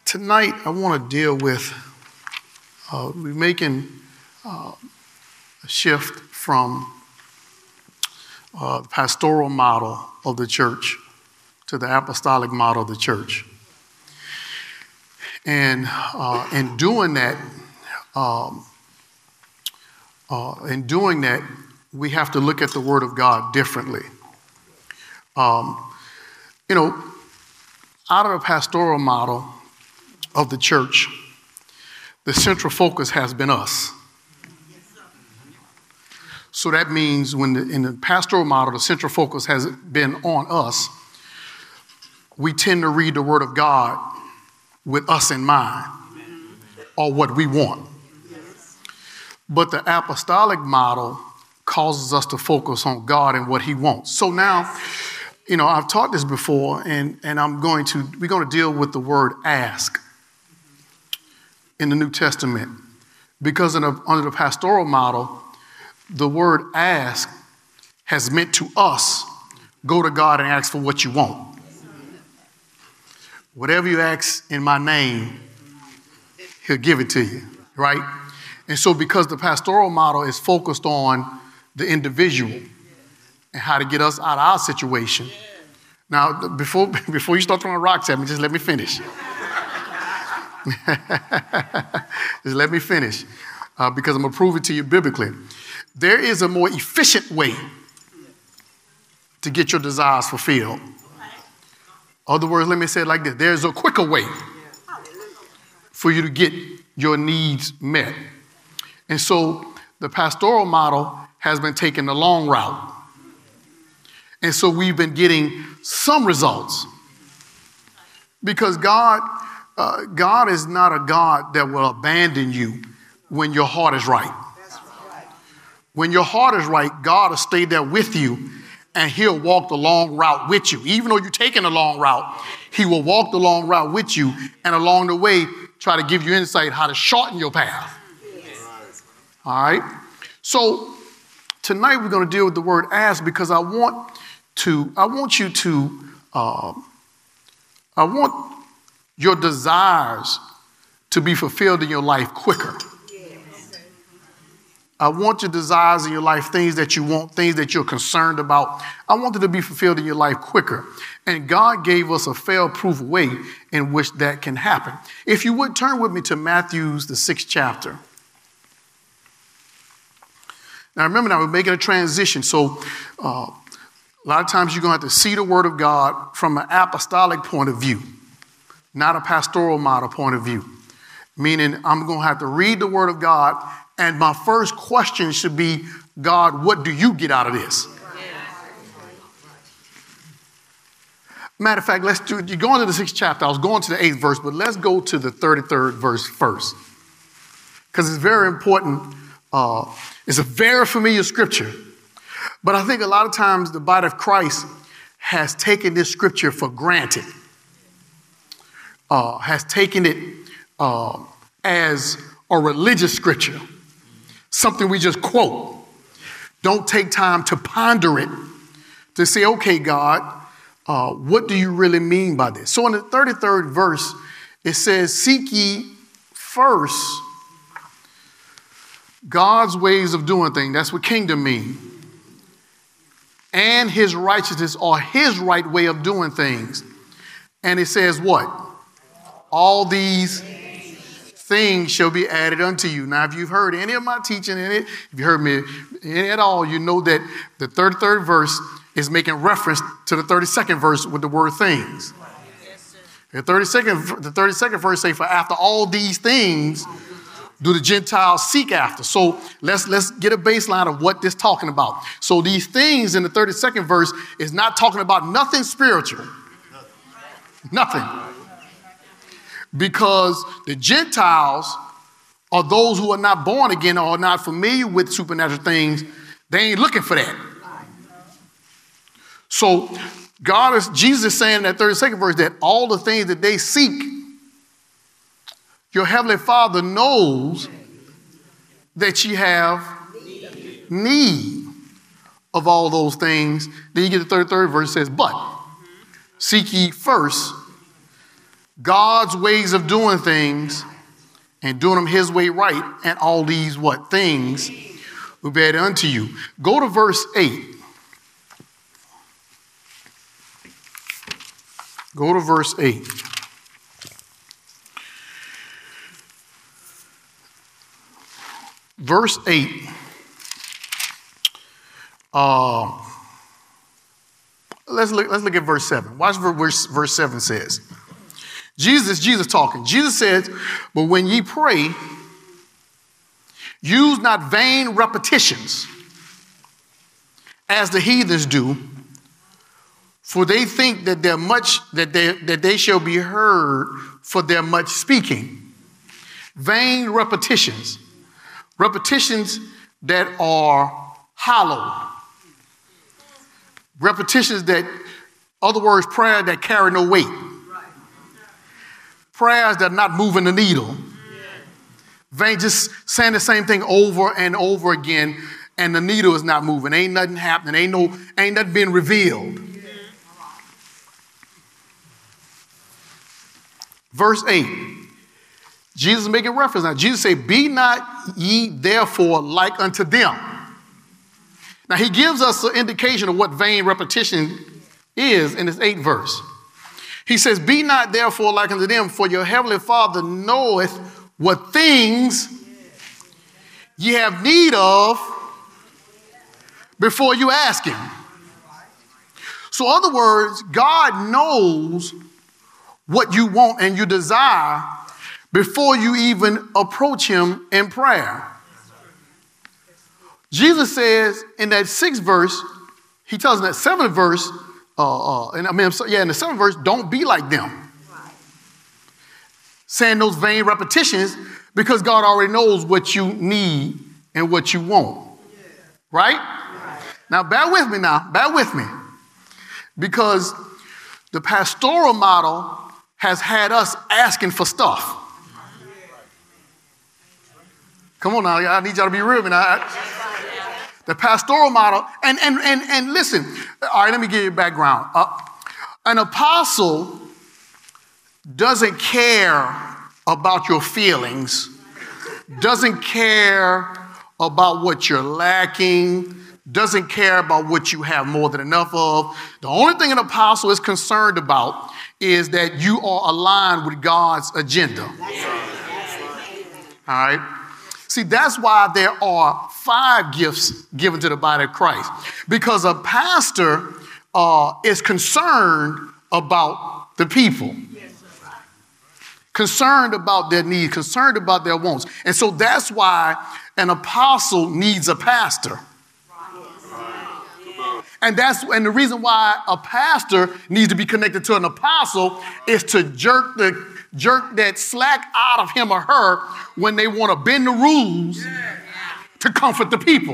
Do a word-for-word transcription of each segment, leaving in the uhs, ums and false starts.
Tonight, I want to deal with, uh, we're making uh, a shift from uh, the pastoral model of the church to the apostolic model of the church. And uh, in doing that, um, uh, in doing that, we have to look at the Word of God differently. Um, you know, out of the pastoral model of the church, the central focus has been us. So that means when the, in the pastoral model, the central focus has been on us, we tend to read the Word of God with us in mind, or what we want. But the apostolic model causes us to focus on God and what He wants. So now, you know, I've taught this before, and, and I'm going to, we're going to deal with the word ask in the New Testament. Because in a, under the pastoral model, the word ask has meant to us, go to God and ask for what you want. Whatever you ask in my name, He'll give it to you, right? And so because the pastoral model is focused on the individual and how to get us out of our situation. Now, before, before you start throwing rocks at me, just let me finish. Just let me finish, uh, because I'm going to prove it to you biblically. There is a more efficient way to get your desires fulfilled. Other words, let me say it like this. There's a quicker way for you to get your needs met. And so the pastoral model has been taking the long route. And so we've been getting some results. Because God, uh, God is not a God that will abandon you when your heart is right. When your heart is right, God will stay there with you, and He'll walk the long route with you. Even though you're taking the long route, He will walk the long route with you, and along the way, try to give you insight how to shorten your path. All right? So tonight we're going to deal with the word ask, because I want to, I want you to, uh, I want your desires to be fulfilled in your life quicker. I want your desires in your life, things that you want, things that you're concerned about. I want it to be fulfilled in your life quicker. And God gave us a fail-proof way in which that can happen. If you would turn with me to Matthew's, the sixth chapter. Now remember, now we're making a transition. So uh, a lot of times you're going to have to see the Word of God from an apostolic point of view, not a pastoral model point of view. Meaning I'm going to have to read the Word of God, and my first question should be, God, what do you get out of this? Matter of fact, let's do, you're going to the sixth chapter. I was going to the eighth verse, but let's go to the thirty-third verse first. Because it's very important. Uh, it's a very familiar scripture. But I think a lot of times the body of Christ has taken this scripture for granted. Uh, has taken it uh, as a religious scripture. Something we just quote. Don't take time to ponder it, to say, okay, God, uh, what do you really mean by this? So in the thirty-third verse, it says, seek ye first God's ways of doing things. That's what kingdom means. And His righteousness, or His right way of doing things. And it says what? All these things shall be added unto you. Now, if you've heard any of my teaching in it, if you heard me at all, you know that the thirty-third verse is making reference to the thirty-second verse with the word things. The thirty-second, the thirty-second verse say, for after all these things do the Gentiles seek after. So let's, let's get a baseline of what this is talking about. So these things in the thirty-second verse is not talking about nothing spiritual. Nothing. Because the Gentiles are those who are not born again or are not familiar with supernatural things. They ain't looking for that. So God is, Jesus is saying in that thirty-second verse that all the things that they seek, your heavenly Father knows that you have need of all those things. Then you get the thirty-third verse, it says, but seek ye first God's ways of doing things and doing them his way right, and all these what? Things will be added unto you. Go to verse eight. Go to verse eight. Verse eight. Uh, let's look, let's look at verse seven. Watch what verse, verse seven says. Jesus, Jesus talking. Jesus says, but when ye pray, use not vain repetitions, as the heathens do, for they think that they're much that they that they shall be heard for their much speaking. Vain repetitions. Repetitions that are hollow. Repetitions that, other words, prayer that carry no weight. Prayers that are not moving the needle. Vain, just saying the same thing over and over again, and the needle is not moving. Ain't nothing happening. Ain't no, ain't nothing being revealed. Verse eight. Jesus is making reference now. Jesus said, be not ye therefore like unto them. Now he gives us an indication of what vain repetition is in this eighth verse. He says, be not therefore like unto them, for your heavenly Father knoweth what things ye have need of before you ask him. So in other words, God knows what you want and you desire before you even approach him in prayer. Jesus says in that sixth verse, he tells in that seventh verse, uh, uh, and I mean, yeah, in the seventh verse, don't be like them. Saying those vain repetitions because God already knows what you need and what you want. Right? Now, bear with me now. Bear with me. Because the pastoral model has had us asking for stuff. Come on now, I need y'all to be real with me now. The pastoral model, and, and, and, and listen, all right, let me give you a background. Uh, an apostle doesn't care about your feelings, doesn't care about what you're lacking, doesn't care about what you have more than enough of. The only thing an apostle is concerned about is that you are aligned with God's agenda. All right? See, that's why there are five gifts given to the body of Christ. Because a pastor uh, is concerned about the people. Concerned about their needs, concerned about their wants. And so that's why an apostle needs a pastor. And that's and the reason why a pastor needs to be connected to an apostle is to jerk the jerk that slack out of him or her when they want to bend the rules to comfort the people.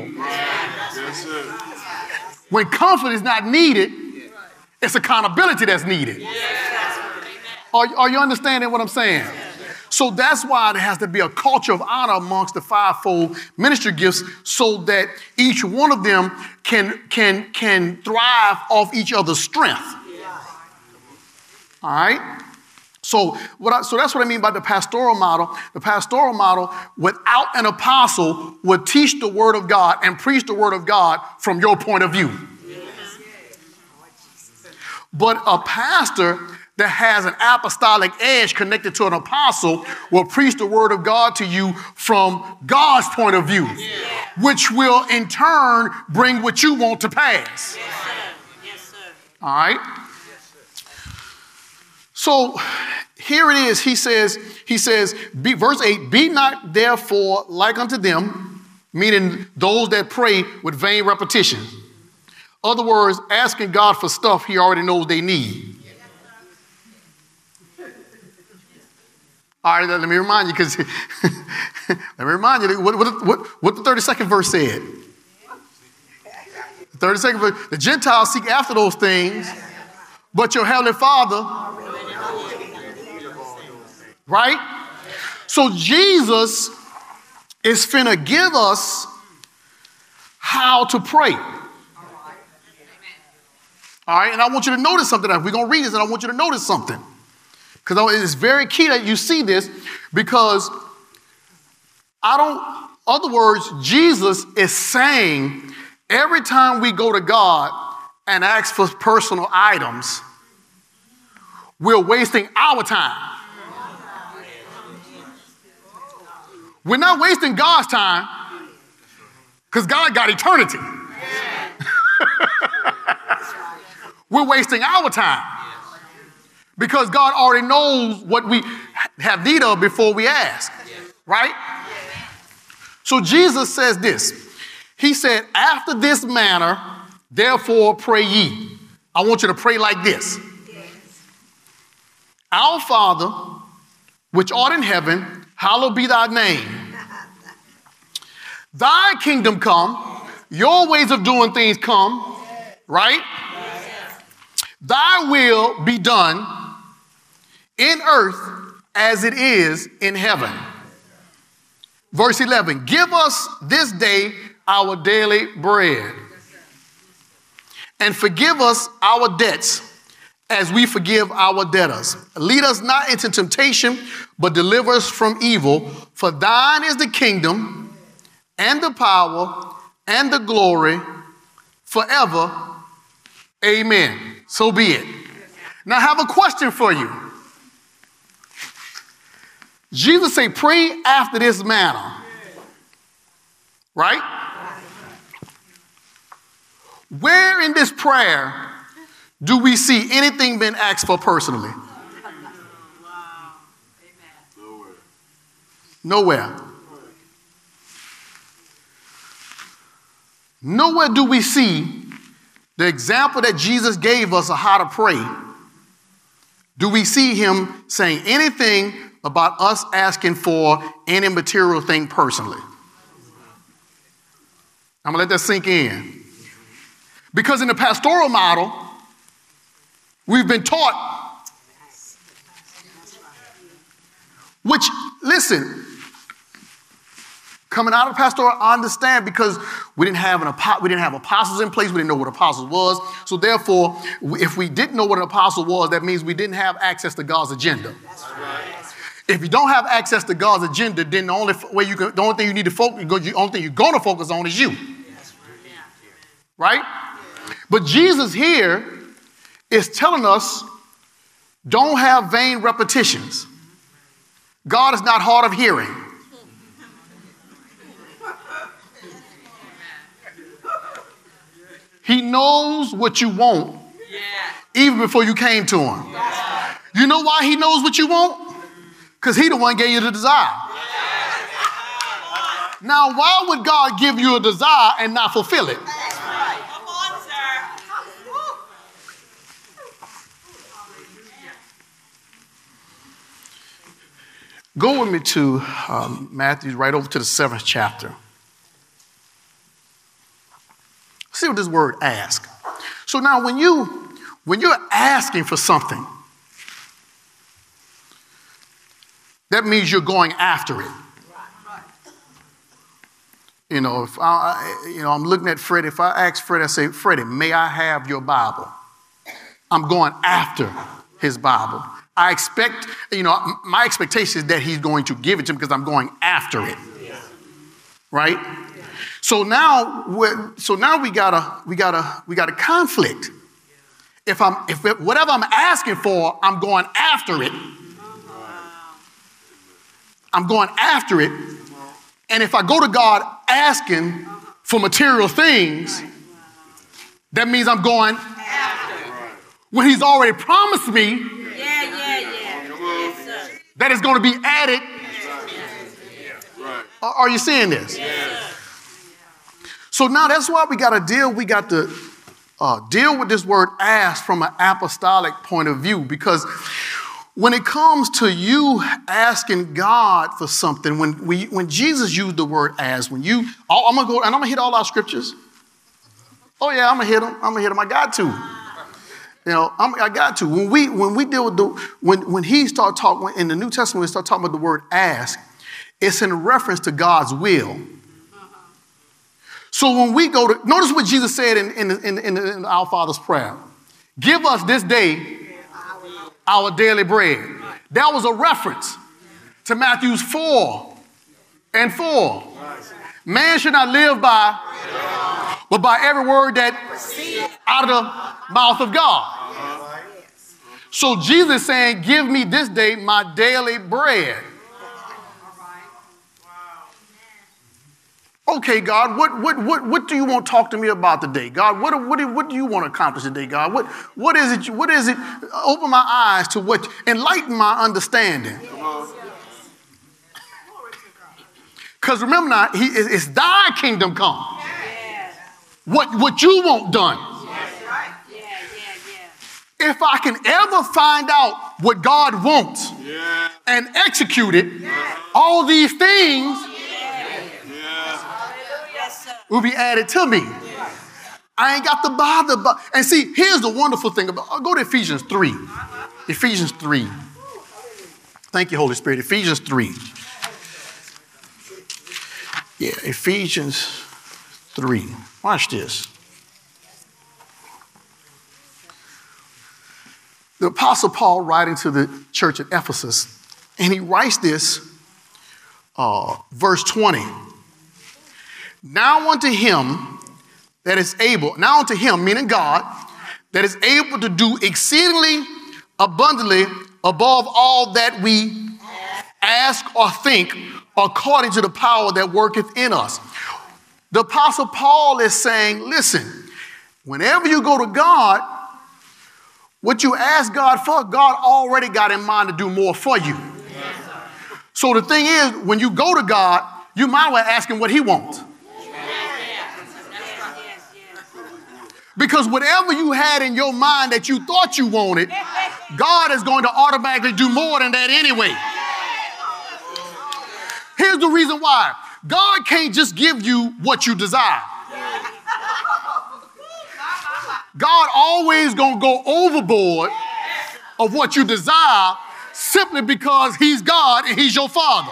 When comfort is not needed, it's accountability that's needed. Are, are you understanding what I'm saying? So that's why there has to be a culture of honor amongst the fivefold ministry gifts so that each one of them can, can, can thrive off each other's strength. All right? So, what I, so that's what I mean by the pastoral model. The pastoral model, without an apostle, would teach the word of God and preach the word of God from your point of view. But a pastor that has an apostolic edge connected to an apostle will preach the word of God to you from God's point of view, which will in turn bring what you want to pass. All right? So here it is. He says, he says, be, verse eight, be not therefore like unto them, meaning those that pray with vain repetition. Other words, asking God for stuff he already knows they need. All right, let me remind you, because let me remind you what, what, what, what the thirty-second verse said. The thirty-second verse, the Gentiles seek after those things, but your heavenly Father, right? So Jesus is finna give us how to pray. All right, and I want you to notice something. We're going to read this, and I want you to notice something. Because it's very key that you see this, because I don't, other words, Jesus is saying every time we go to God and ask for personal items, we're wasting our time. We're not wasting God's time, because God got eternity. We're wasting our time, because God already knows what we have need of before we ask, right? So Jesus says this. He said, after this manner, therefore pray ye. I want you to pray like this. Our Father, which art in heaven, hallowed be thy name. Thy kingdom come, your ways of doing things come, right? Thy will be done in earth as it is in heaven. Verse eleven, give us this day our daily bread, and forgive us our debts as we forgive our debtors. Lead us not into temptation, but deliver us from evil. For thine is the kingdom and the power and the glory forever. Amen. So be it. Now I have a question for you. Jesus said, pray after this manner. Right? Where in this prayer do we see anything being asked for personally? Nowhere. Nowhere do we see the example that Jesus gave us of how to pray. Do we see him saying anything about us asking for any material thing personally? I'm going to let that sink in. Because in the pastoral model, we've been taught, which, listen, coming out of pastoral, I understand, because we didn't have an we didn't have apostles in place. We didn't know what apostles was. So therefore, if we didn't know what an apostle was, that means we didn't have access to God's agenda. That's right. If you don't have access to God's agenda, then the only way you can, the only thing you need to focus, the only thing you're going to focus on is you. Right? But Jesus here is telling us, don't have vain repetitions. God is not hard of hearing. He knows what you want even before you came to him. You know why he knows what you want? Because he the one gave you the desire. Now, why would God give you a desire and not fulfill it? Go with me to um, Matthew, right over to the seventh chapter. See what this word ask. So now when you when you're asking for something, that means you're going after it. You know, if I, you know, I'm looking at Freddie. If I ask Freddie, I say, Freddie, may I have your Bible? I'm going after his Bible. I expect, you know, my expectation is that he's going to give it to me because I'm going after it. Right? So now, we're, so now we got a we got a we got a conflict. If I'm if it, whatever I'm asking for, I'm going after it. I'm going after it, and if I go to God asking for material things, that means I'm going after when He's already promised me. Yeah, yeah, yeah. Yes, that is going to be added. Yes. Are you seeing this? Yes. So now that's why we got to deal, we got to uh, deal with this word ask from an apostolic point of view, because when it comes to you asking God for something, when we, when Jesus used the word ask, when you, I'm going to go, and I'm going to hit all our scriptures. Oh yeah, I'm going to hit them. I'm going to hit them. I got to. You know, I'm, I got to. When we, when we deal with the, when, when he started talking, in the New Testament, we start talking about the word ask, it's in reference to God's will. So when we go to, notice what Jesus said in, in, in, in, in our Father's prayer. Give us this day our daily bread. That was a reference to Matthew four and four. Man should not live by, but by every word that out of the mouth of God. So Jesus is saying, give me this day my daily bread. Okay, God, what, what, what, what do you want to talk to me about today? God, what, what, do, what do you want to accomplish today, God? What, what is it? What is it? Open my eyes to what, enlighten my understanding. Because remember now, he, it's thy kingdom come. What, what you want done. If I can ever find out what God wants and execute it, all these things will be added to me. I ain't got to bother about. And see, here's the wonderful thing about. I'll go to Ephesians three. Ephesians three. Thank you, Holy Spirit. Ephesians three. Yeah, Ephesians three. Watch this. The Apostle Paul writing to the church at Ephesus, and he writes this, uh, verse twenty. Now unto him that is able, now unto him, meaning God, that is able to do exceedingly abundantly above all that we ask or think, according to the power that worketh in us. The Apostle Paul is saying, listen, whenever you go to God, what you ask God for, God already got in mind to do more for you. So the thing is, when you go to God, you might as well ask him what he wants. Because whatever you had in your mind that you thought you wanted, God is going to automatically do more than that anyway. Here's the reason why. God can't just give you what you desire. God always going to go overboard of what you desire simply because he's God and he's your Father.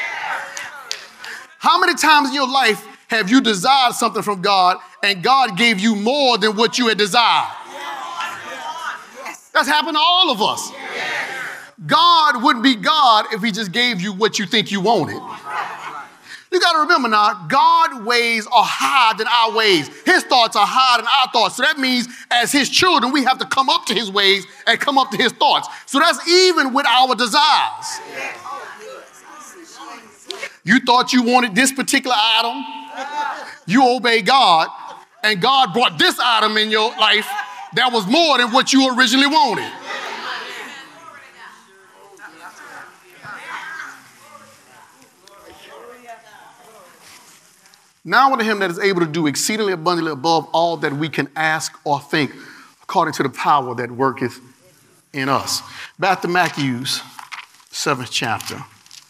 How many times in your life have you desired something from God and God gave you more than what you had desired? That's happened to all of us. God wouldn't be God if he just gave you what you think you wanted. You got to remember now, God's ways are higher than our ways. His thoughts are higher than our thoughts. So that means as his children, we have to come up to his ways and come up to his thoughts. So that's even with our desires. You thought you wanted this particular item. You obey God, and God brought this item in your life that was more than what you originally wanted. Now unto him that is able to do exceedingly abundantly above all that we can ask or think, according to the power that worketh in us. Back to Matthew's seventh chapter.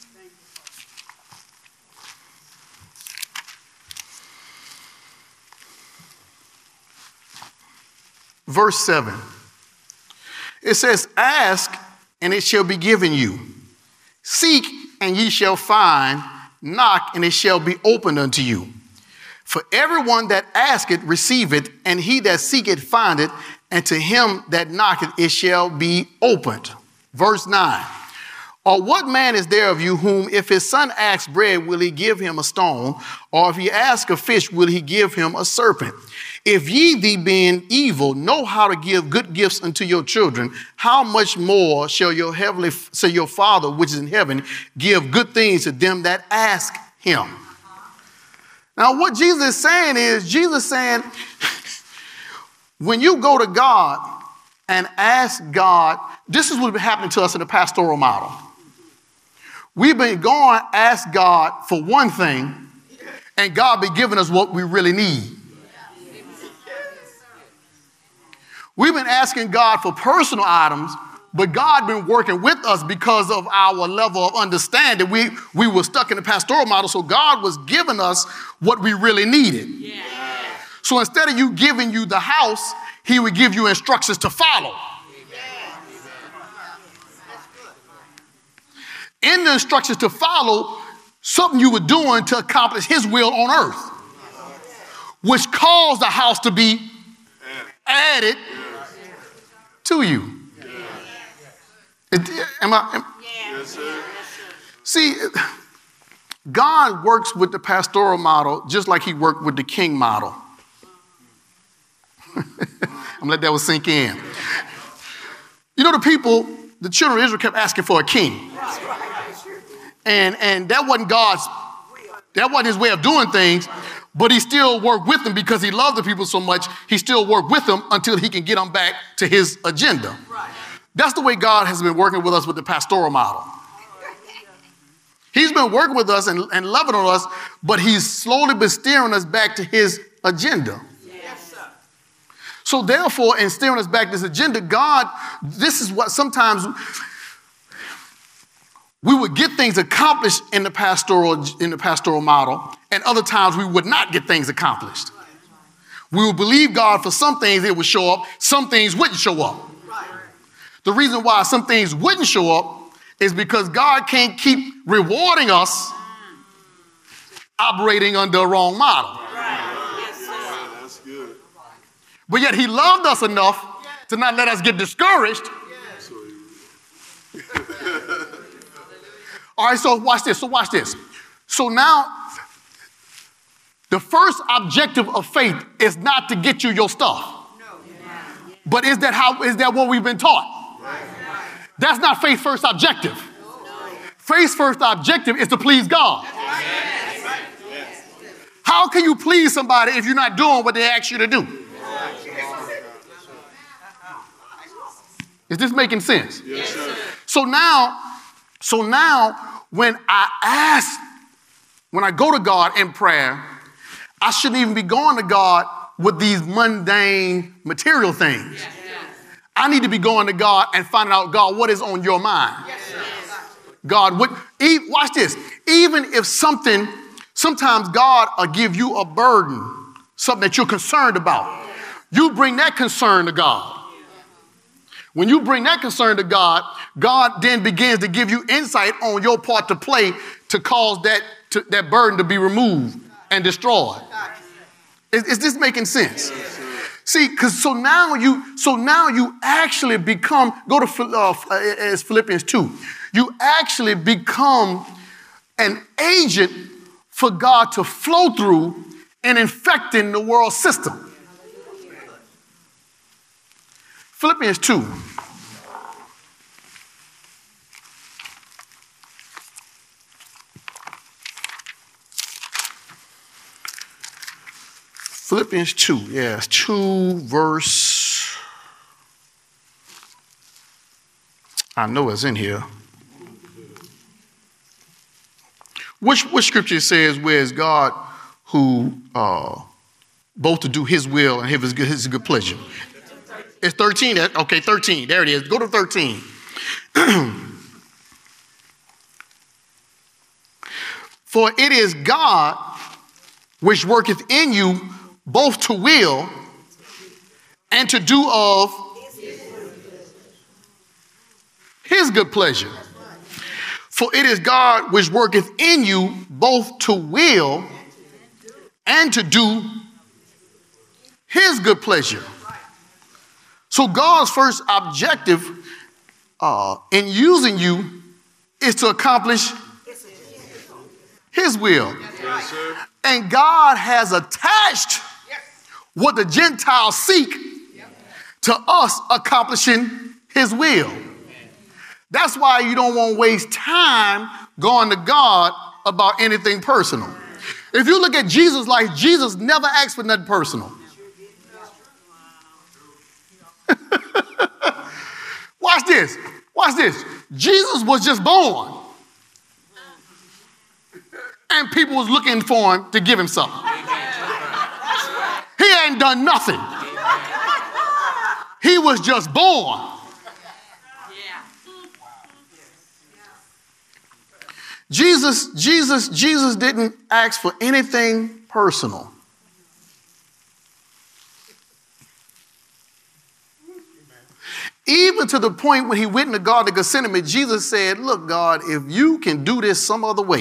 Verse seven. It says, ask, and it shall be given you. Seek, and ye shall find. Knock, and it shall be opened unto you. For everyone that asketh receiveth, and he that seeketh findeth, and to him that knocketh it shall be opened. Verse nine. Or what man is there of you whom if his son asks bread, will he give him a stone? Or if he asks a fish, will he give him a serpent? If ye, the being evil, know how to give good gifts unto your children, how much more shall your heavenly, say your Father which is in heaven, give good things to them that ask him? Now, what Jesus is saying is, Jesus is saying, when you go to God and ask God, this is what's been happening to us in the pastoral model. We've been going to ask God for one thing, and God be giving us what we really need. We've been asking God for personal items, but God been working with us because of our level of understanding. We, we were stuck in the pastoral model, so God was giving us what we really needed. Yeah. So instead of you giving you the house, he would give you instructions to follow. In the instructions to follow, something you were doing to accomplish his will on earth, which caused the house to be added to you. It, am I, am, Yes, sir. See, God works with the pastoral model just like he worked with the king model. I'm gonna let that one sink in. You know, the people, the children of Israel kept asking for a king. And, and that wasn't God's, that wasn't his way of doing things, but he still worked with them because he loved the people so much, he still worked with them until he can get them back to his agenda. That's the way God has been working with us with the pastoral model. He's been working with us and, and loving on us, but he's slowly been steering us back to his agenda. Yes, sir. So therefore, in steering us back to his agenda, God, this is what sometimes we would get things accomplished in the pastoral, in the pastoral model, and other times we would not get things accomplished. We would believe God for some things, it would show up, some things wouldn't show up. The reason why some things wouldn't show up is because God can't keep rewarding us operating under a wrong model. That's good. But yet he loved us enough to not let us get discouraged. All right, so watch this. So watch this. So now, the first objective of faith is not to get you your stuff. But is that how? Is that what we've been taught? That's not faith's first objective. Faith's first objective is to please God. How can you please somebody if you're not doing what they ask you to do? Is this making sense? Yes, sir. So now, so now when I ask, when I go to God in prayer, I shouldn't even be going to God with these mundane material things. I need to be going to God and finding out, God, what is on your mind? God, what, watch this. Even if something, sometimes God will give you a burden, something that you're concerned about. You bring that concern to God. When you bring that concern to God, God then begins to give you insight on your part to play to cause that, to, that burden to be removed and destroyed. Is, is this making sense? See, because so now you, so now you actually become, go to uh, as Philippians two, you actually become an agent for God to flow through and infecting the world system. Philippians two. Philippians two, yes, two verse, I know it's in here. Which, which scripture says, where is God who uh, both to do his will and his good, his good pleasure? It's thirteen, okay, thirteen, there it is. Go to thirteen. For it is God which worketh in you both to will and to do of his good pleasure. For it is God which worketh in you both to will and to do his good pleasure. So God's first objective uh, in using you is to accomplish his will. Yes, sir. And God has attached what the Gentiles seek to us accomplishing his will. That's why you don't want to waste time going to God about anything personal. If you look at Jesus' life, Jesus never asked for nothing personal. Watch this. Watch this. Jesus was just born. And people was looking for him to give him something. He ain't done nothing. He was just born. Jesus, Jesus, Jesus didn't ask for anything personal. Even to the point when he went into Garden of Gethsemane, Jesus said, look, God, if you can do this some other way,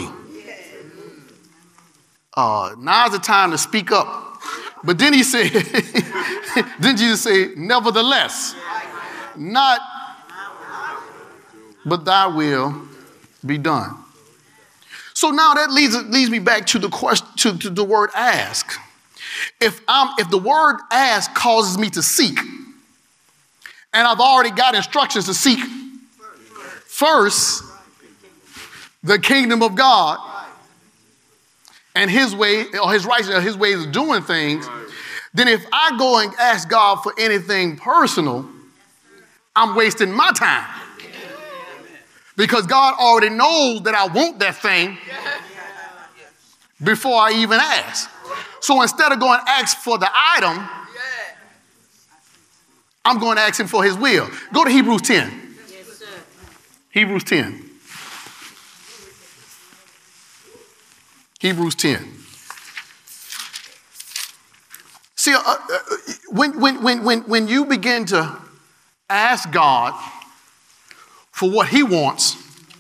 Uh, now's the time to speak up. But then he said, then Jesus said, nevertheless, not but thy will, be done. So now that leads, leads me back to the question, to, to the word ask. If I'm, if the word ask causes me to seek, and I've already got instructions to seek first the kingdom of God and his way, or his righteousness, his ways of doing things, then if I go and ask God for anything personal, I'm wasting my time. Because God already knows that I want that thing before I even ask. So instead of going to ask for the item, I'm going to ask him for his will. Go to Hebrews ten. Yes, sir. Hebrews ten. Hebrews ten. See, uh, uh, when, when, when, when, when you begin to ask God for what he wants,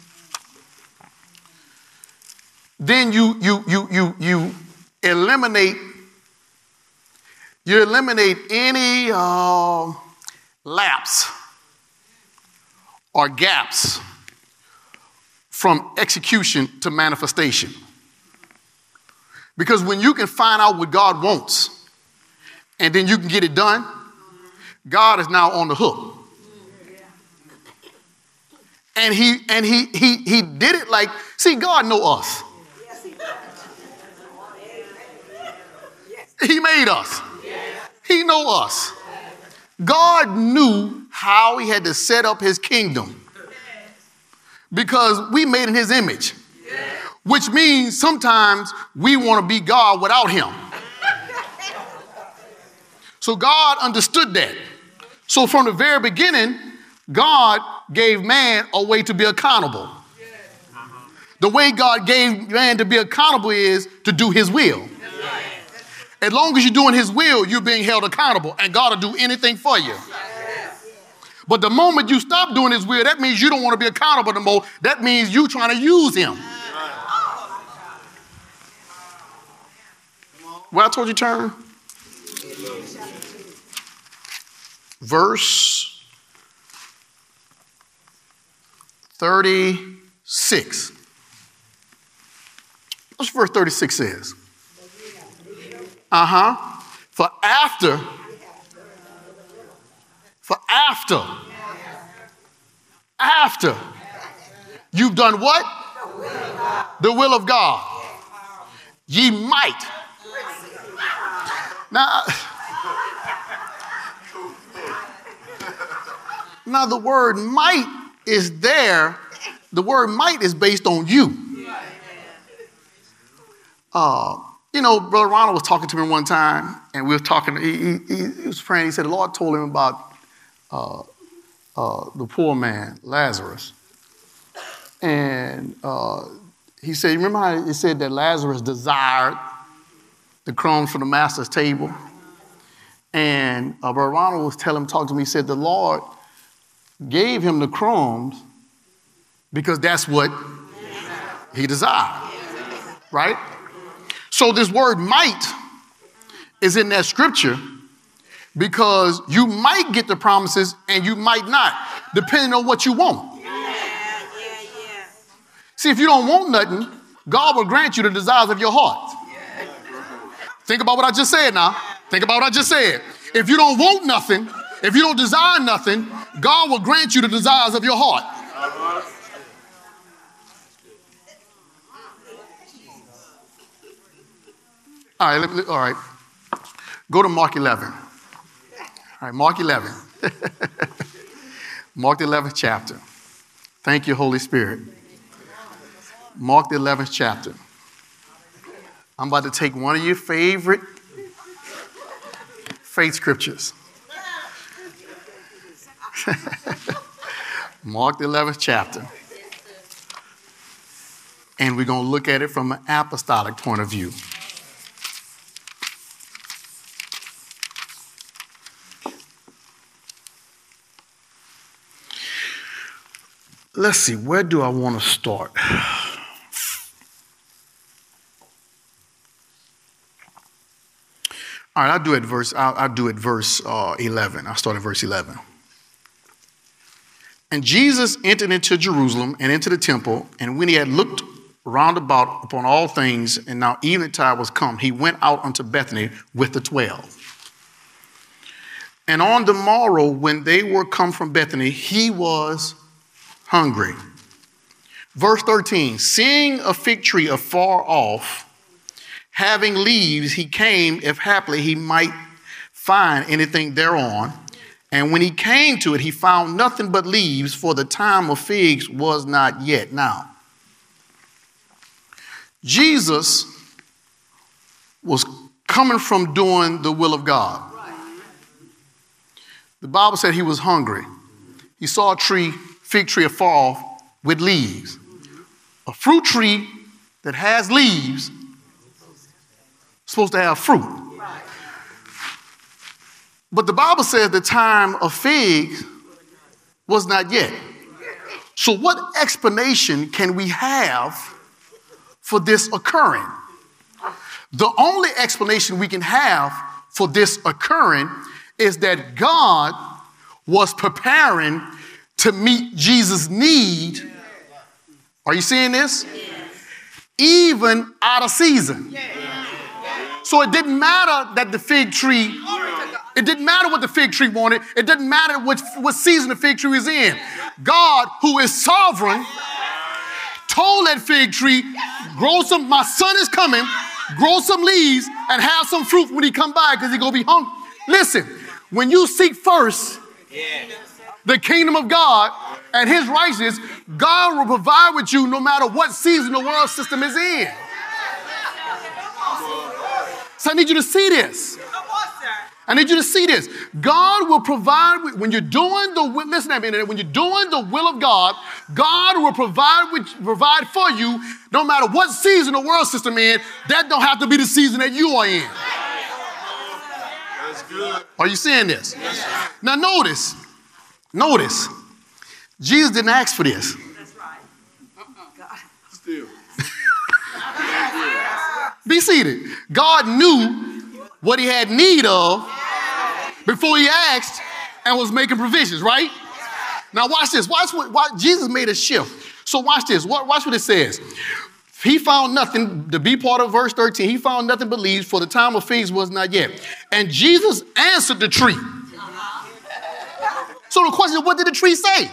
then you you you you you eliminate you eliminate any uh, lapse or gaps from execution to manifestation. Because when you can find out what God wants and then you can get it done, God is now on the hook. And he and he he he did it like, see, God know us. He made us. He know us. God knew how he had to set up his kingdom because we made in his image, which means sometimes we want to be God without him. So God understood that. So from the very beginning, God gave man a way to be accountable. The way God gave man to be accountable is to do his will. As long as you're doing his will, you're being held accountable, and God will do anything for you. But the moment you stop doing his will, that means you don't want to be accountable no more. That means you trying to use him. Well, I told you turn. Verse thirty-six. What's verse thirty-six says? Uh-huh. For after, for after, after you've done what? The will of God. Ye might. Now, now the word might is there. The word might is based on you. Uh, you know, Brother Ronald was talking to me one time, and we were talking, he, he, he was praying, he said the Lord told him about uh, uh, the poor man, Lazarus. And uh, he said, remember how he said that Lazarus desired the crumbs from the master's table? And uh, Brother Ronald was telling him, talking to me, he said the Lord gave him the crumbs because that's what he desired, right? So this word might is in that scripture because you might get the promises and you might not, depending on what you want. Yeah, yeah, yeah. See, if you don't want nothing, God will grant you the desires of your heart. Think about what I just said now. Think about what I just said. If you don't want nothing, if you don't desire nothing, God will grant you the desires of your heart. All right, let me, all right. Go to Mark eleven. All right, Mark eleven. Mark the eleventh chapter. Thank you, Holy Spirit. Mark the eleventh chapter. I'm about to take one of your favorite faith scriptures. Mark the eleventh chapter. And we're going to look at it from an apostolic point of view. Let's see, where do I want to start? All right, I'll do it verse. I'll, I'll do it verse uh, eleven. I'll start at verse eleven. And Jesus entered into Jerusalem and into the temple, and when he had looked round about upon all things, and now eventide was come, he went out unto Bethany with the twelve. And on the morrow, when they were come from Bethany, he was hungry. Verse thirteen, seeing a fig tree afar off, having leaves, he came, if haply he might find anything thereon. And when he came to it, he found nothing but leaves, for the time of figs was not yet. Now, Jesus was coming from doing the will of God. The Bible said he was hungry. He saw a tree, fig tree afar off with leaves. A fruit tree that has leaves is supposed to have fruit. But the Bible says the time of figs was not yet. So what explanation can we have for this occurring? The only explanation we can have for this occurring is that God was preparing to meet Jesus' need. Are you seeing this? Even out of season. So it didn't matter that the fig tree, it didn't matter what the fig tree wanted. It didn't matter what, what season the fig tree was in. God, who is sovereign, told that fig tree, grow some, my son is coming, grow some leaves and have some fruit when he come by because he's going to be hungry. Listen, when you seek first the kingdom of God and his righteousness, God will provide with you no matter what season the world system is in. So I need you to see this. I need you to see this. God will provide, when you're doing the, listen to me, when you're doing the will of God, God will provide with, provide for you no matter what season the world system is. That don't have to be the season that you are in. That's good. Are you seeing this? Yes. Now notice, notice, Jesus didn't ask for this. That's right. Still. Be seated. God knew what he had need of before he asked and was making provisions, right? Now watch this. Watch what watch, Jesus made a shift. So watch this. Watch what it says. He found nothing, to be part of verse thirteen, he found nothing but leaves, for the time of figs was not yet. And Jesus answered the tree. So the question is, what did the tree say?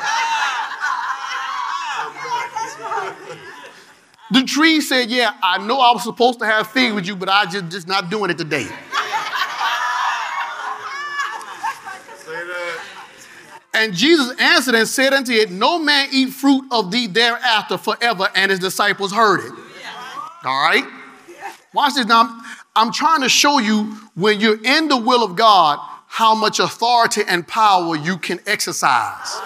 The tree said, yeah, I know I was supposed to have figs with you, but I just, just not doing it today. Say that. And Jesus answered and said unto it, no man eat fruit of thee thereafter forever. And his disciples heard it. All right? Watch this. Now, I'm, I'm trying to show you when you're in the will of God, how much authority and power you can exercise.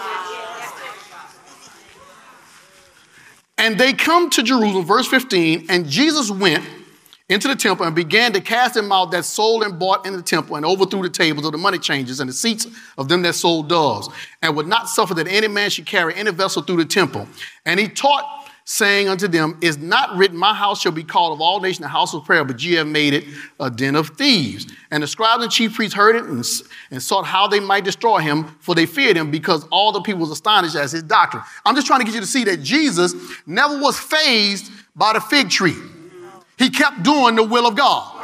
And they come to Jerusalem, verse fifteen, and Jesus went into the temple and began to cast them out that sold and bought in the temple, and overthrew the tables of the money changers and the seats of them that sold doves, and would not suffer that any man should carry any vessel through the temple. And he taught, saying unto them, is not written, my house shall be called of all nations a house of prayer, but ye have made it a den of thieves. And the scribes and chief priests heard it and, and sought how they might destroy him, for they feared him, because all the people was astonished at his doctrine. I'm just trying to get you to see that Jesus never was fazed by the fig tree. He kept doing the will of God.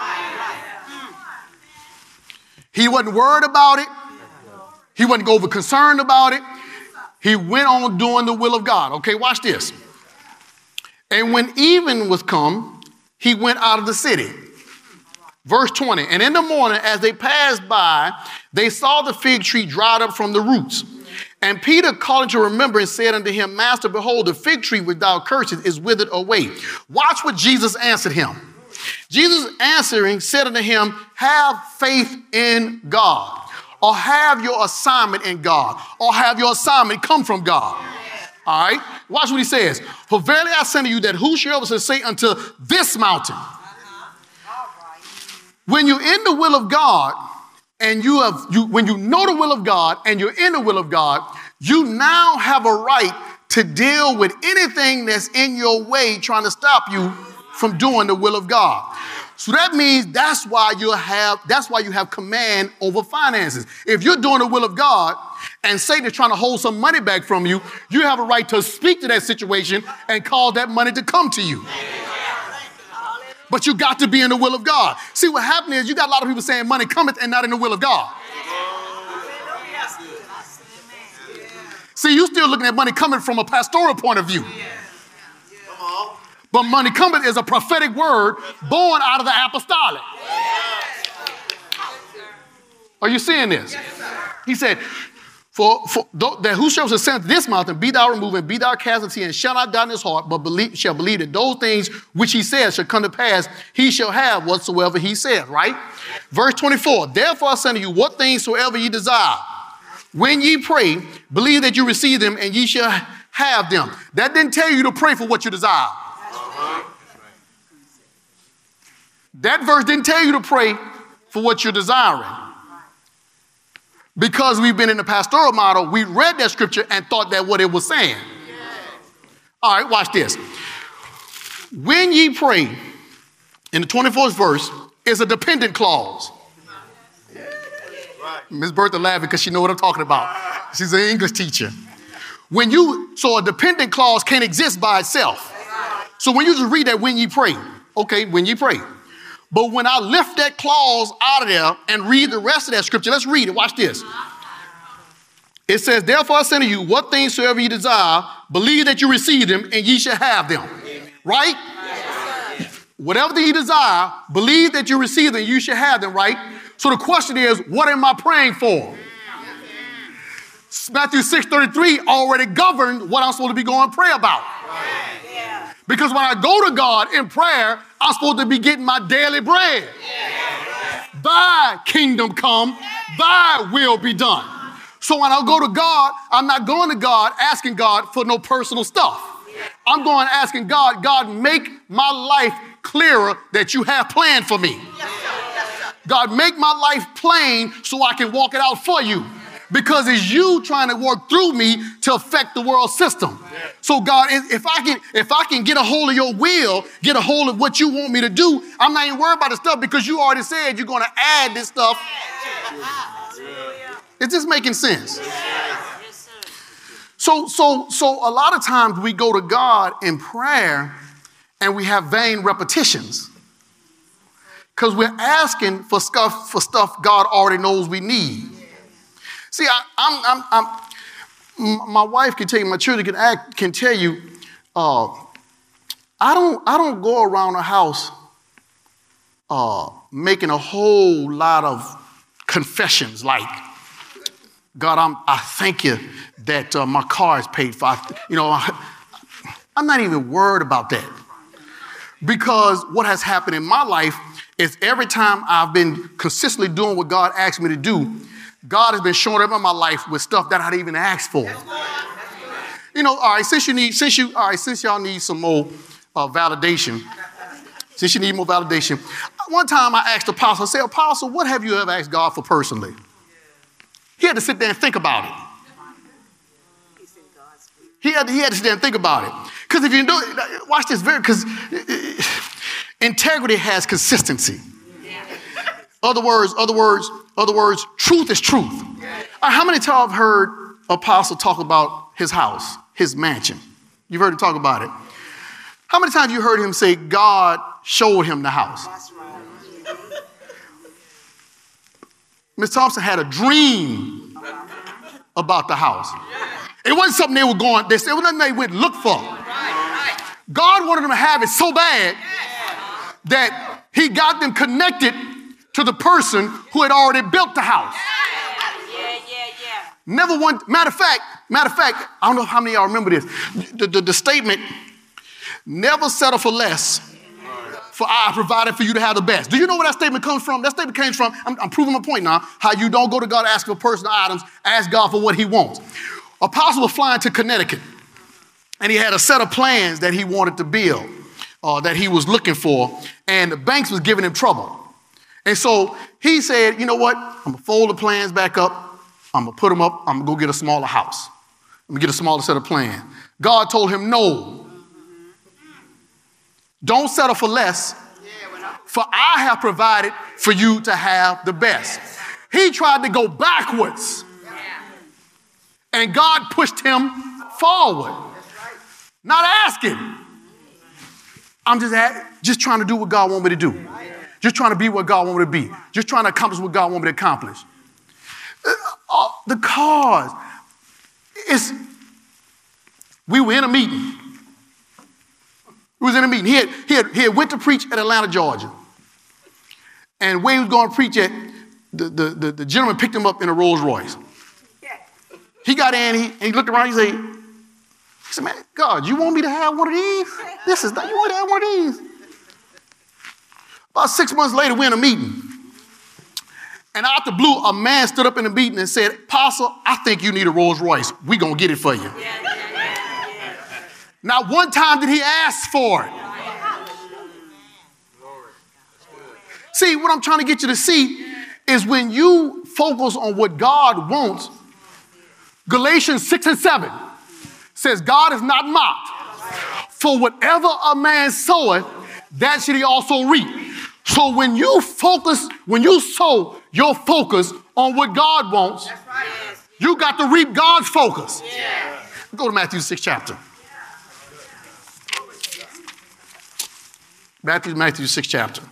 He wasn't worried about it. He wasn't over concerned about it. He went on doing the will of God. Okay, watch this. And when even was come, he went out of the city. Verse twenty, and in the morning, as they passed by, they saw the fig tree dried up from the roots. And Peter, calling to remembrance, said unto him, Master, behold, the fig tree which thou cursest is withered away. Watch what Jesus answered him. Jesus answering said unto him, have faith in God, or have your assignment in God, or have your assignment come from God. All right, watch what he says. For verily I say unto you that whosoever shall say unto this mountain, when you're in the will of God, and you have, you, when you know the will of God and you're in the will of God, you now have a right to deal with anything that's in your way trying to stop you from doing the will of God. So that means that's why you have, that's why you have command over finances. If you're doing the will of God and Satan is trying to hold some money back from you, you have a right to speak to that situation and cause that money to come to you. But you got to be in the will of God. See, what happened is you got a lot of people saying money cometh and not in the will of God. See, you still looking at money coming from a pastoral point of view. But money cometh is a prophetic word born out of the apostolic. Are you seeing this? He said, For, for that whosoever shall send this mountain, be thou removed, and be thou cast into the sea, and shall not doubt in his heart, but believe, shall believe that those things which he says shall come to pass, he shall have whatsoever he said, right? Verse twenty-four, therefore I say unto you, what things soever ye desire, when ye pray, believe that you receive them, and ye shall have them. That didn't tell you to pray for what you desire. That verse didn't tell you to pray for what you're desiring. Because we've been in the pastoral model, we read that scripture and thought that what it was saying. All right, watch this. When ye pray, in the twenty-fourth verse, is a dependent clause. Miss Bertha laughing because she knows what I'm talking about. She's an English teacher. When you, so a dependent clause can't exist by itself. So when you just read that when ye pray, okay, when ye pray. But when I lift that clause out of there and read the rest of that scripture, let's read it. Watch this. It says, therefore I say unto you, what things soever ye desire, believe that you receive them, and ye shall have them. Right? Yes, whatever ye desire, believe that you receive them, you shall have them, right? So the question is, what am I praying for? Matthew six thirty-three already governed what I'm supposed to be going to pray about. Because when I go to God in prayer, I'm supposed to be getting my daily bread. Yeah. Thy kingdom come, thy will be done. So when I go to God, I'm not going to God asking God for no personal stuff. I'm going asking God, God, make my life clearer that you have planned for me. God, make my life plain so I can walk it out for you. Because it's you trying to work through me to affect the world system. Yeah. So God, if I can, if I can get a hold of your will, get a hold of what you want me to do, I'm not even worried about the stuff because you already said you're going to add this stuff. Yeah. Is this making sense? Yeah. So, so, so a lot of times we go to God in prayer and we have vain repetitions because we're asking for stuff, for stuff God already knows we need. See, I, I'm, I'm, I'm, my wife can tell you, my children can act, can tell you, uh, I don't, I don't go around the house uh, making a whole lot of confessions like, God, I'm, I thank you that uh, my car is paid for. I, you know, I, I'm not even worried about that because what has happened in my life is every time I've been consistently doing what God asked me to do, God has been showing up in my life with stuff that I didn't even ask for. You know, all right, since you need, since you, all right, since y'all need some more uh, validation, since you need more validation, one time I asked Apostle, I said, Apostle, what have you ever asked God for personally? He had to sit there and think about it. He had to, he had to sit there and think about it. Because if you do, watch this very, because integrity has consistency. Other words, other words, other words, truth is truth. Right, how many times I've heard Apostle talk about his house, his mansion? You've heard him talk about it. How many times have you heard him say God showed him the house? That's right. Miss Thompson had a dream about the house. It wasn't something they were going, they said, it wasn't nothing they went look for. God wanted them to have it so bad that he got them connected to the person who had already built the house. Yeah, yeah, yeah. Never one, matter of fact, matter of fact, I don't know how many of y'all remember this. The, the, the statement, never settle for less, for I provided for you to have the best. Do you know where that statement comes from? That statement came from, I'm, I'm proving my point now, how you don't go to God asking for personal items, ask God for what he wants. Apostle was flying to Connecticut, and he had a set of plans that he wanted to build, uh, that he was looking for, and the banks was giving him trouble. And so he said, you know what? I'm going to fold the plans back up. I'm going to put them up. I'm going to go get a smaller house. I'm going to get a smaller set of plans. God told him, no. Don't settle for less, for I have provided for you to have the best. He tried to go backwards. And God pushed him forward. Not asking. I'm just at, just trying to do what God wants me to do. Just trying to be what God wants me to be. Just trying to accomplish what God wants me to accomplish. Uh, the cause. It's, we were in a meeting. We was in a meeting. He had, he had, he had went to preach at Atlanta, Georgia. And where he was going to preach at, the, the, the, the gentleman picked him up in a Rolls Royce. He got in, he, and he looked around, he said, he said, man, God, you want me to have one of these? This is not, you want me to have one of these? About six months later, we're in a meeting. And out the blue, a man stood up in the meeting and said, Apostle, I think you need a Rolls Royce. We're going to get it for you. Yeah, yeah, yeah. Not one time did he ask for it. See, what I'm trying to get you to see is when you focus on what God wants, Galatians six and seven says, God is not mocked. For whatever a man soweth, that should he also reap. So when you focus, when you sow your focus on what God wants, right. You got to reap God's focus. Yeah. Go to Matthew sixth chapter. Matthew, Matthew sixth chapter.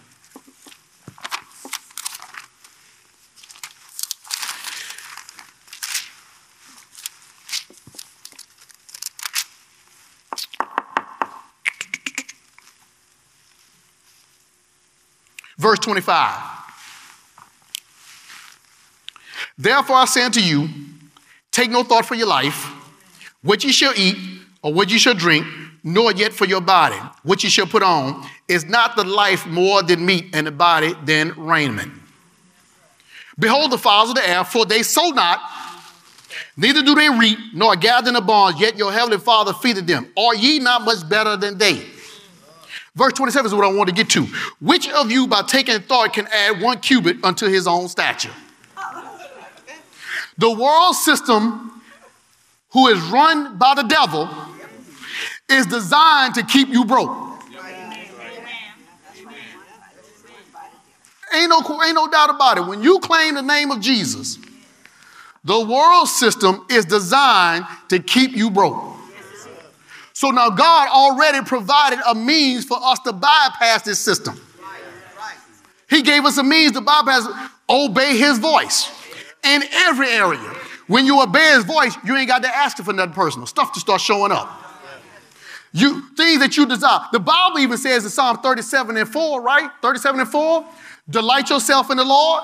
Verse twenty-five. Therefore I say unto you, take no thought for your life, what ye shall eat, or what ye shall drink, nor yet for your body, what ye shall put on. Is not the life more than meat, and the body than raiment? Behold the fowls of the air, for they sow not, neither do they reap, nor gather in the barns, yet your heavenly Father feedeth them. Are ye not much better than they? Verse twenty-seven is what I want to get to. Which of you, by taking thought, can add one cubit unto his own stature? The world system, who is run by the devil, is designed to keep you broke. Ain't no, ain't no doubt about it. When you claim the name of Jesus, the world system is designed to keep you broke. So now God already provided a means for us to bypass this system. He gave us a means to bypass, obey his voice in every area. When you obey his voice, you ain't got to ask for nothing personal. Stuff just starts showing up. You things that you desire. The Bible even says in Psalm thirty-seven and four, right? thirty-seven and four, delight yourself in the Lord.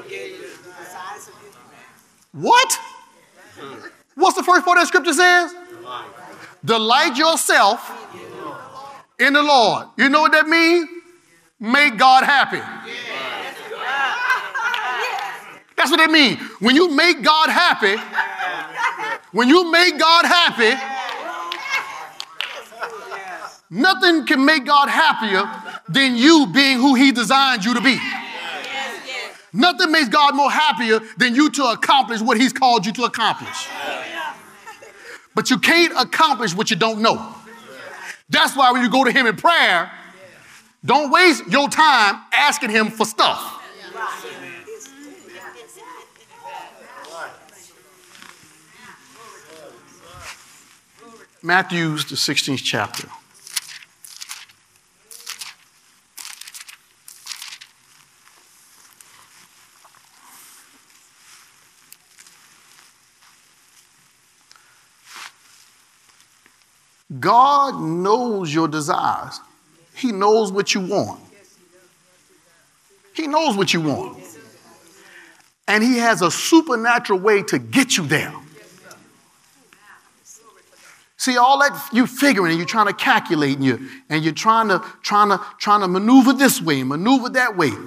What? What's the first part of that scripture says? Delight yourself in the Lord. You know what that means? Make God happy. That's what it means. When you make God happy, when you make God happy, nothing can make God happier than you being who he designed you to be. Nothing makes God more happier than you to accomplish what he's called you to accomplish. But you can't accomplish what you don't know. That's why when you go to him in prayer, don't waste your time asking him for stuff. Matthew, the sixteenth chapter. God knows your desires. He knows what you want. He knows what you want. And he has a supernatural way to get you there. See, all that you figuring and you're trying to calculate and you and you're trying to trying to trying to maneuver this way and maneuver that way.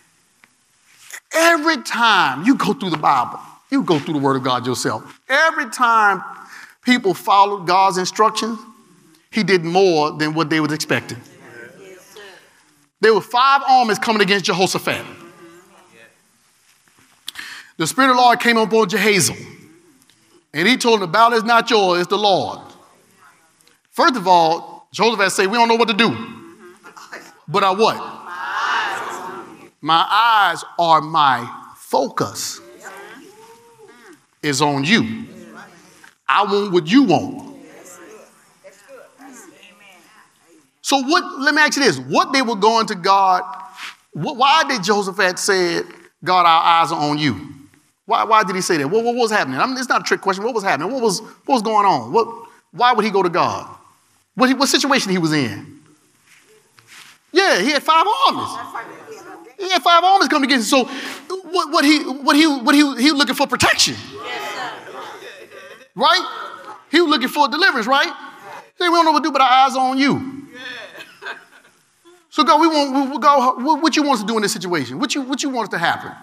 Every time you go through the Bible, you go through the Word of God yourself. Every time people followed God's instructions, he did more than what they was expecting. There were five armies coming against Jehoshaphat. The Spirit of the Lord came upon Jehazel, and he told him, the battle is not yours, it's the Lord. First of all, Jehoshaphat said, we don't know what to do. But I what? My eyes are my focus is on you. I want what you want. So what, let me ask you this. What they were going to God, what, why did Jehoshaphat say, God, our eyes are on you? Why, why did he say that? What, what was happening? I mean, it's not a trick question. What was happening? What was, what was going on? What, why would he go to God? What, he, what situation he was in? Yeah, he had five armies. He had five armies coming against him. So what, what he, what he, what he, he was looking for protection. Right? He was looking for deliverance, right? He said, we don't know what to do, but our eyes are on you. So God, we want, we, we go, what, what you want us to do in this situation? What you, what you want us to happen?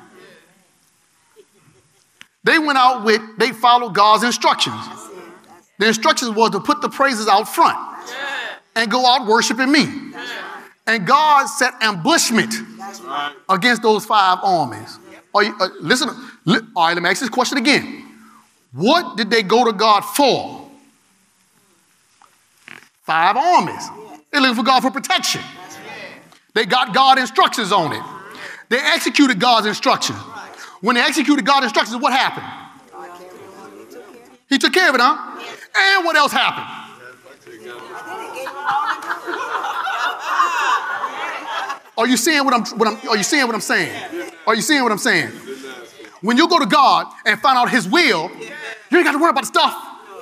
They went out with, they followed God's instructions. The instructions was to put the praises out front and go out worshiping me. And God set ambushment against those five armies. Are you, uh, listen, li- all right, let me ask this question again. What did they go to God for? Five armies. They're looking for God for protection. They got God's instructions on it. They executed God's instructions. When they executed God's instructions, what happened? He took care of it, huh? And what else happened? Are you seeing what I'm, what I'm, are you seeing what I'm saying? Are you seeing what I'm saying? When you go to God and find out his will, you ain't got to worry about the stuff.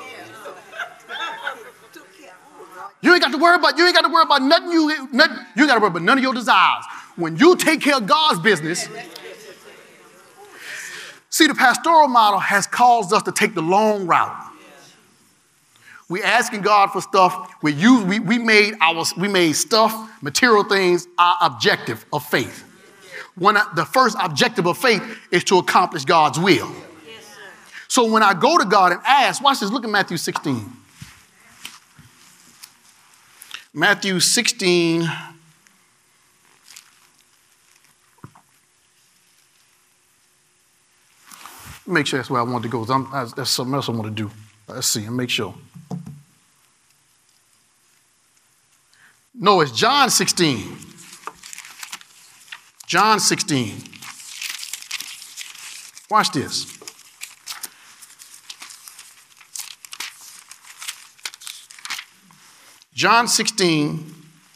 You ain't got to worry about, you ain't got to worry about nothing you, nothing, you ain't got to worry about none of your desires. When you take care of God's business, see, the pastoral model has caused us to take the long route. We asking God for stuff. We use, we, we made our, we made stuff, material things, our objective of faith. When I, the first objective of faith is to accomplish God's will. So when I go to God and ask, watch this, look at Matthew sixteen. Matthew sixteen. Make sure that's where I want to go. I'm, I, that's something else I want to do. Let's see and make sure. No, it's John sixteen. John sixteen. Watch this. John sixteen.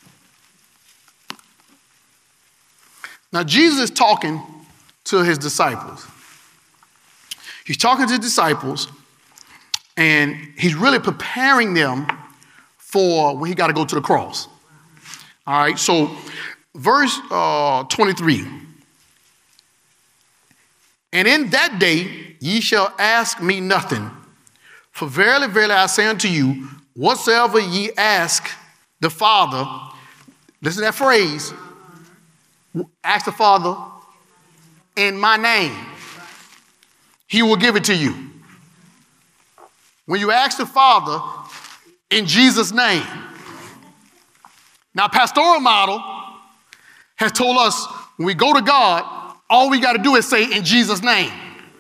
Now, Jesus is talking to his disciples. He's talking to the disciples, and he's really preparing them for when he got to go to the cross. All right, so verse uh, twenty-three. And in that day ye shall ask me nothing. For verily, verily, I say unto you, whatsoever ye ask the Father, listen to that phrase, ask the Father in my name, he will give it to you. When you ask the Father in Jesus' name. Now, pastoral model has told us when we go to God, all we got to do is say in Jesus' name.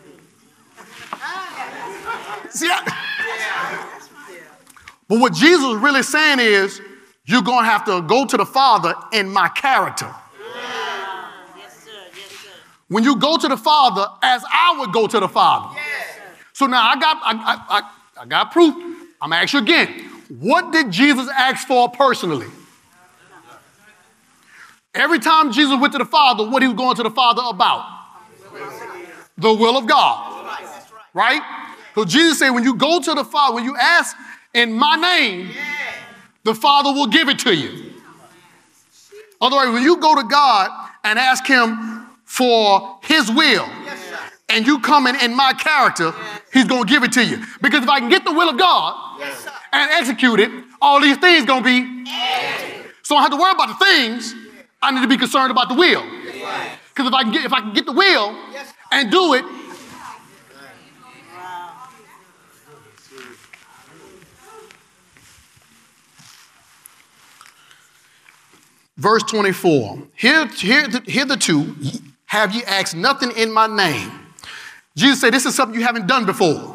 See that? But what Jesus is really saying is, you're going to have to go to the Father in my character. Yes, sir. Yes, sir. When you go to the Father as I would go to the Father. Yes. So now I got, I, I, I, I got proof. I'm going to ask you again. What did Jesus ask for personally? Every time Jesus went to the Father, what he was going to the Father about? The will of God. Right? So Jesus said, when you go to the Father, when you ask in my name, the Father will give it to you. Otherwise, when you go to God and ask him for his will, and you come in in my character, he's going to give it to you. Because if I can get the will of God and execute it, all these things going to be. So I don't have to worry about the things. I need to be concerned about the will. Because if I can get if I can get the will and do it, verse twenty-four. Here, here, hitherto have ye asked nothing in my name. Jesus said, this is something you haven't done before.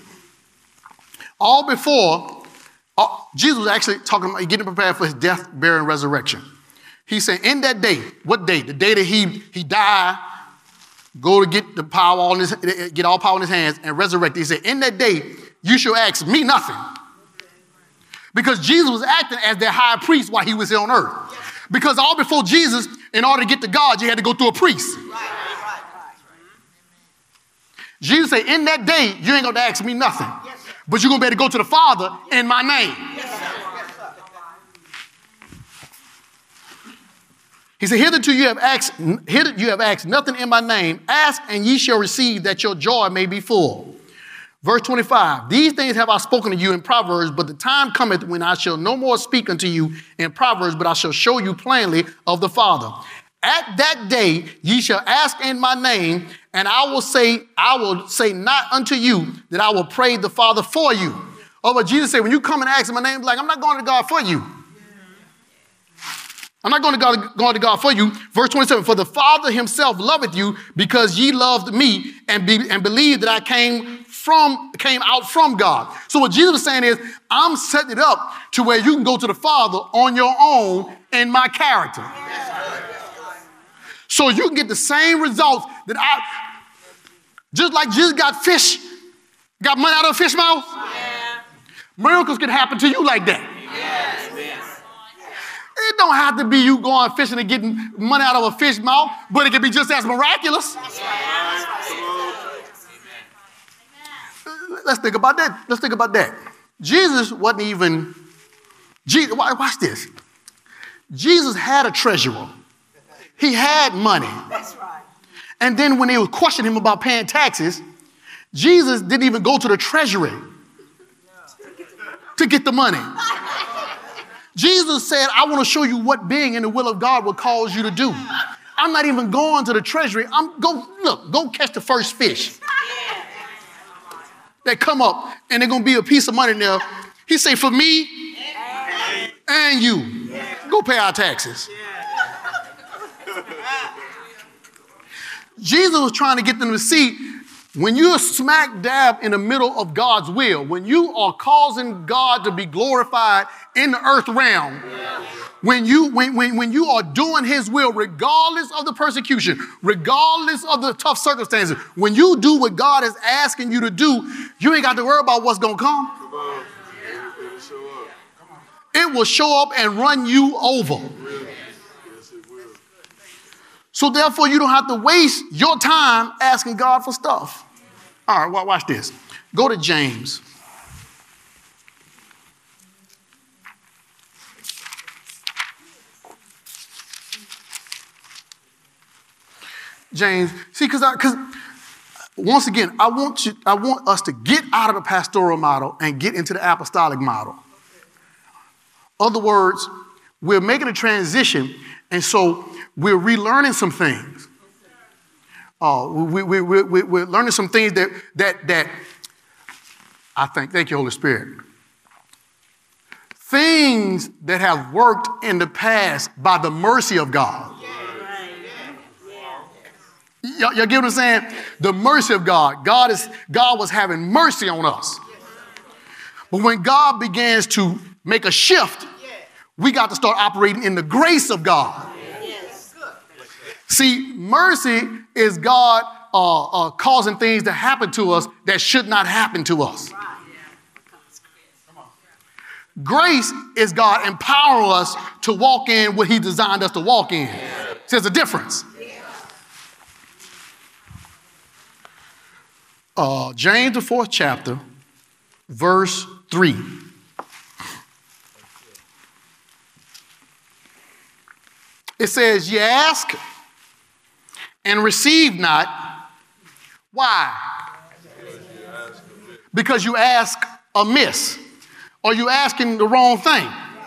All before, uh, Jesus was actually talking about getting prepared for his death, burial, and resurrection. He said, in that day, what day? The day that he, he died, go to get the power, all in his, get all power in his hands and resurrect. He said, in that day, you shall ask me nothing. Because Jesus was acting as their high priest while he was here on earth. Because all before Jesus, in order to get to God, you had to go through a priest. Jesus said, in that day, you ain't going to ask me nothing. But you're going to be able to go to the Father in my name. He said, hitherto you have asked, hitherto you have asked nothing in my name. Ask and ye shall receive, that your joy may be full. Verse twenty-five, these things have I spoken to you in Proverbs, but the time cometh when I shall no more speak unto you in Proverbs, but I shall show you plainly of the Father. At that day ye shall ask in my name, and I will say, I will say not unto you that I will pray the Father for you. Oh, but Jesus said, when you come and ask in my name, like, I'm not going to God for you. I'm not going to God, going to God for you. Verse twenty-seven, for the Father himself loveth you because ye loved me and, be, and believed that I came from, came out from God. So what Jesus was saying is, I'm setting it up to where you can go to the Father on your own in my character. So you can get the same results that I, just like Jesus got fish, got money out of a fish mouth. Yeah. Miracles can happen to you like that. Yes. It don't have to be you going fishing and getting money out of a fish mouth, but it can be just as miraculous. Let's think about that. Let's think about that. Jesus wasn't even, Jesus, watch this. Jesus had a treasurer. He had money. That's right. And then when they would question him about paying taxes, Jesus didn't even go to the treasury to get the money. Jesus said, I want to show you what being in the will of God will cause you to do. I'm not even going to the treasury. I'm go look, go catch the first fish. They come up and they're going to be a piece of money in there. He said, for me and you, go pay our taxes. Jesus was trying to get them to see, when you're smack dab in the middle of God's will, when you are causing God to be glorified in the earth realm, when you, when, when, when you are doing his will, regardless of the persecution, regardless of the tough circumstances, when you do what God is asking you to do, you ain't got to worry about what's going to come. Come on. It will show up and run you over. So therefore, you don't have to waste your time asking God for stuff. All right, watch this. Go to James. James, see, because I, because once again, I want you, I want us to get out of the pastoral model and get into the apostolic model. Other words, we're making a transition, and so we're relearning some things. Uh, we, we, we, we, we're learning some things that, that, that I think, thank you, Holy Spirit. Things that have worked in the past by the mercy of God. Y'all, y'all get what I'm saying? The mercy of God. God is God was having mercy on us. But when God begins to make a shift, we got to start operating in the grace of God. See, mercy is God uh, uh, causing things to happen to us that should not happen to us. Grace is God empowering us to walk in what he designed us to walk in. So there's a difference. Uh, James, the fourth chapter, verse three. It says, ye ask and receive not. Why? Because you ask amiss, or you asking the wrong thing.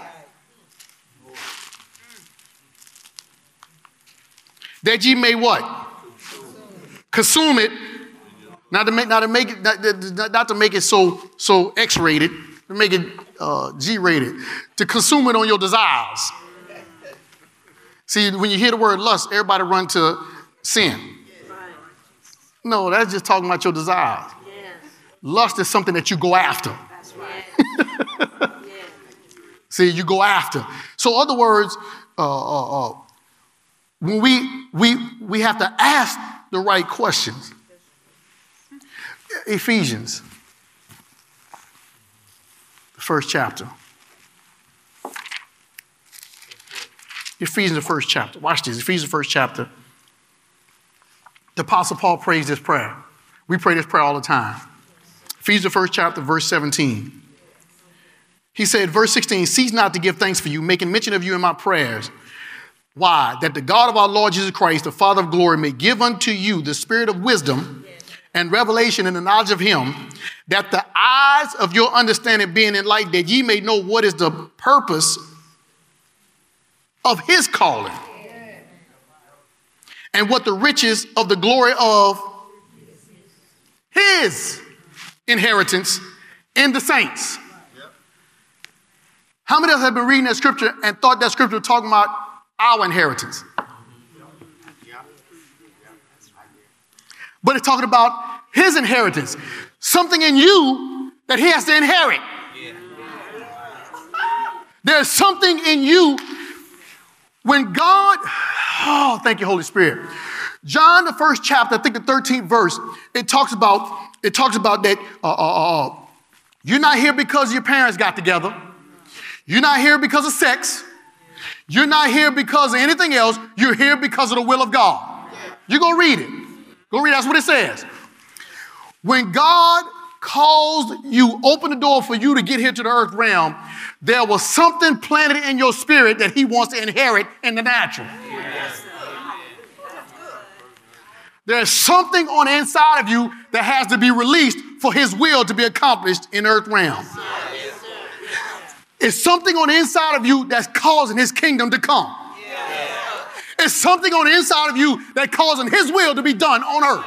That ye may what? Consume it. Not to make, not to make it, not, not to make it so so X-rated, to make it uh, G-rated, to consume it on your desires. See, when you hear the word lust, everybody run to sin. No, that's just talking about your desires. Lust is something that you go after. See, you go after. So, other words, uh, uh, uh, when we we we have to ask the right questions. Ephesians. first chapter. Ephesians, the first chapter. Watch this. Ephesians, the first chapter. The Apostle Paul prays this prayer. We pray this prayer all the time. Ephesians, the first chapter, verse seventeen. He said, verse sixteen, cease not to give thanks for you, making mention of you in my prayers. Why? That the God of our Lord Jesus Christ, the Father of glory, may give unto you the spirit of wisdom and revelation in the knowledge of him, that the eyes of your understanding being enlightened, that ye may know what is the purpose of his calling, and what the riches of the glory of his inheritance in the saints. How many of us have been reading that scripture and thought that scripture was talking about our inheritance? But it's talking about his inheritance, something in you that he has to inherit. There's something in you when God, oh, thank you, Holy Spirit. John, the first chapter, I think the thirteenth verse, it talks about, it talks about that uh, uh, uh, you're not here because your parents got together. You're not here because of sex. You're not here because of anything else. You're here because of the will of God. You go read it. Go read it. That's what it says. When God caused you, opened the door for you to get here to the earth realm, there was something planted in your spirit that he wants to inherit in the natural. There's something on the inside of you that has to be released for his will to be accomplished in the earth realm. It's something on the inside of you that's causing his kingdom to come. Yeah. It's something on the inside of you that's causing his will to be done on earth.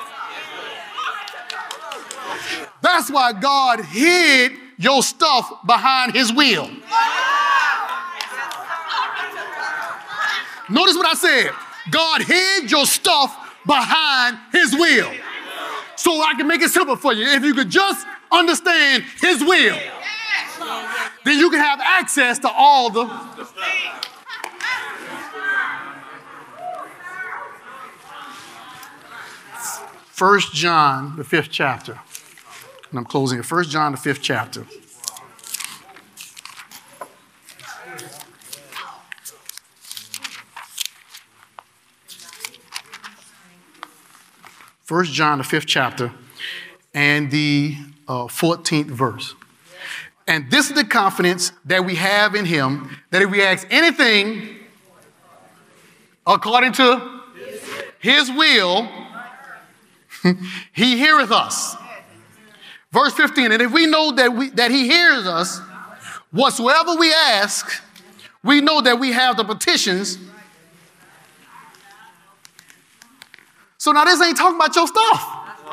That's why God hid your stuff behind his will. Notice what I said. God hid your stuff behind his will. So I can make it simple for you. If you could just understand his will, then you can have access to all the... First John, the fifth chapter. And I'm closing it. First John, the fifth chapter. First John, the fifth chapter, and the uh, fourteenth verse. And this is the confidence that we have in him, that if we ask anything according to his will, he heareth us. Verse fifteen, and if we know that we that he hears us, whatsoever we ask, we know that we have the petitions. So now this ain't talking about your stuff.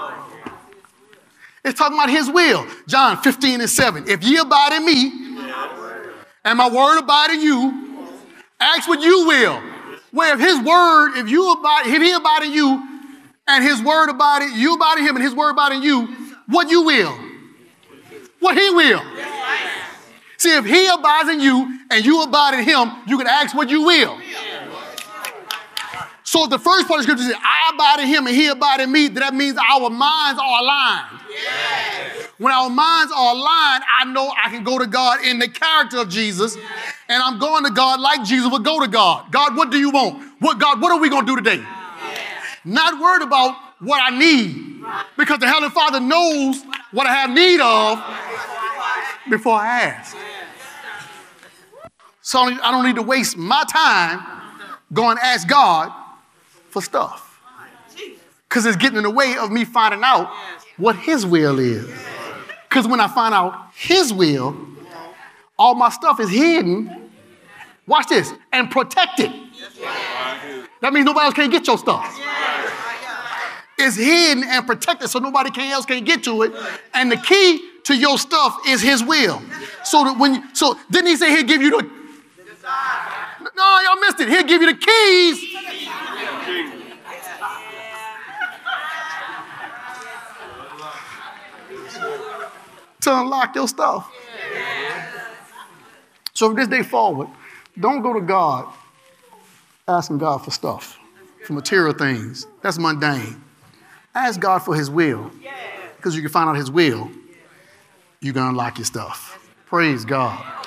It's talking about his will. John fifteen and seven. If ye abide in me, and my word abide in you, ask what you will. Well, if his word, if you abide, if he abide in you, and his word abide in you, abide in him, and his word abide in you, what you will. What he will. See, if he abides in you, and you abide in him, you can ask what you will. So the first part of the scripture says, I abide in him and he abide in me. That means our minds are aligned. Yes. When our minds are aligned, I know I can go to God in the character of Jesus. And I'm going to God like Jesus would go to God. God, what do you want? What God, what are we going to do today? Yes. Not worried about what I need. Because the Heavenly Father knows what I have need of before I ask. So I don't need to waste my time going to ask God for stuff. Because it's getting in the way of me finding out what his will is. Because when I find out his will, all my stuff is hidden. Watch this. And protected. That means nobody else can get your stuff. It's hidden and protected so nobody else can get to it. And the key to your stuff is his will. So that when you, so didn't he say he'll give you the... No, y'all missed it. He'll give you the keys. To unlock your stuff. So from this day forward, don't go to God asking God for stuff, for material things. That's mundane. Ask God for his will. Because you can find out his will, you can unlock your stuff. Praise God.